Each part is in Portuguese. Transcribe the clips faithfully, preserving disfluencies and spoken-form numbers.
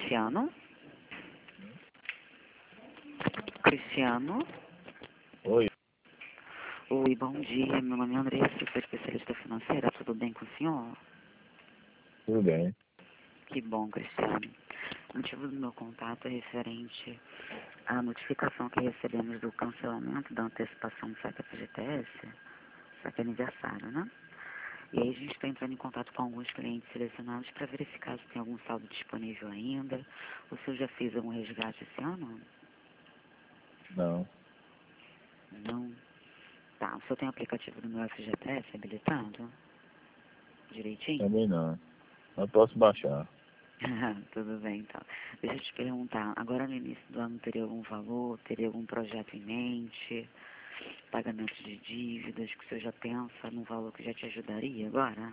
Cristiano? Cristiano? Oi, Oi, bom dia. Meu nome é Andressa, eu sou especialista financeira. Tudo bem com o senhor? tudo bem. Que bom, Cristiano. O motivo do meu contato é referente à notificação que recebemos do cancelamento da antecipação do saque F G T S, saque aniversário, né? E aí a gente está entrando em contato com alguns clientes selecionados para verificar se tem algum saldo disponível ainda. O senhor já fez algum resgate esse ano? Não, Não. Tá, o senhor tem o aplicativo do meu F G T S habilitado? Direitinho? também não. Não posso baixar. Tudo bem, então. Deixa eu te perguntar, agora no início do ano teria algum valor, teria algum projeto em mente, pagamento de dívidas, que o senhor já pensa num valor que já te ajudaria agora?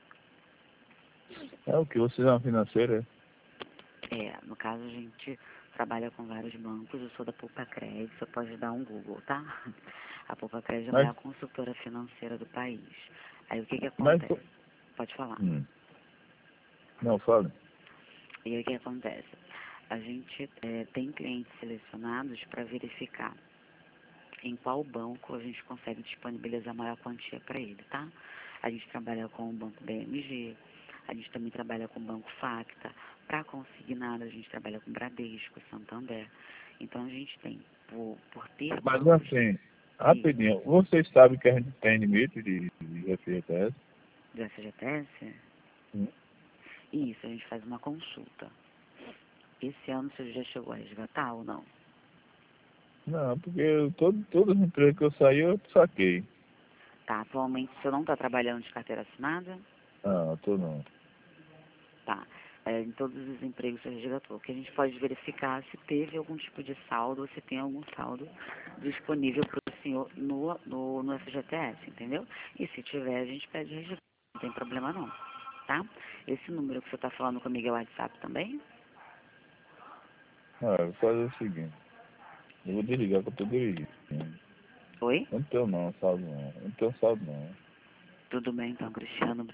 É o que? Vocês é uma financeira? É, no caso a gente trabalha com vários bancos, eu sou da Poupa Crédito, você pode dar um Google, tá? A Poupa Crédito é a Mas, maior consultora financeira do país. Aí o que que mas... acontece? Pode falar. Hum. Não, fala. E aí o que acontece? A gente é, tem clientes selecionados para verificar em qual banco a gente consegue disponibilizar a maior quantia para ele, tá? A gente trabalha com o Banco B M G, a gente também trabalha com o Banco Facta, para consignado a gente trabalha com Bradesco, Santander. Então a gente tem, por, por ter Mas bancos assim, e rapidinho, vocês sabem que a gente tem limite de, de F G T S? do F G T S, Hum. isso, a gente faz uma consulta. Esse ano você já chegou a resgatar ou não? Não, porque eu, todo, todas as empresas que eu saí, eu saquei. Tá, atualmente você não está trabalhando de carteira assinada? Não, tô não. Tá. É, em todos os empregos você resgatou. Que a gente pode verificar se teve algum tipo de saldo ou se tem algum saldo disponível para o senhor no, no, no F G T S, entendeu? E se tiver, a gente pede registro. Não tem problema não, tá? Esse número que você está falando comigo é o WhatsApp também? Ah, eu vou fazer o seguinte. Eu vou desligar que eu tô dirigindo. Oi? Eu não tenho não, saldo não. Eu não tenho saldo não. Tudo bem então, Cristiano.